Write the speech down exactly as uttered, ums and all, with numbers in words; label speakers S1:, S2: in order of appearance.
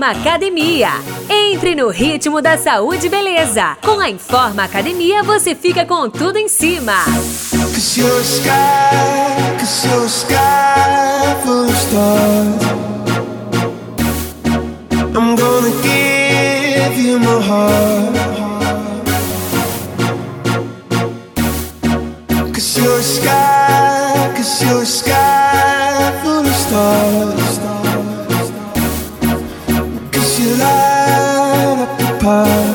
S1: Informa Academia. Entre no ritmo da saúde e beleza. Com a Informa Academia você fica com tudo em cima.
S2: Cause you're a sky, cause you're a sky full of stars. I'm gonna give you my heart. Cause you're a sky, cause you're a sky full of stars. Cause you light up the past.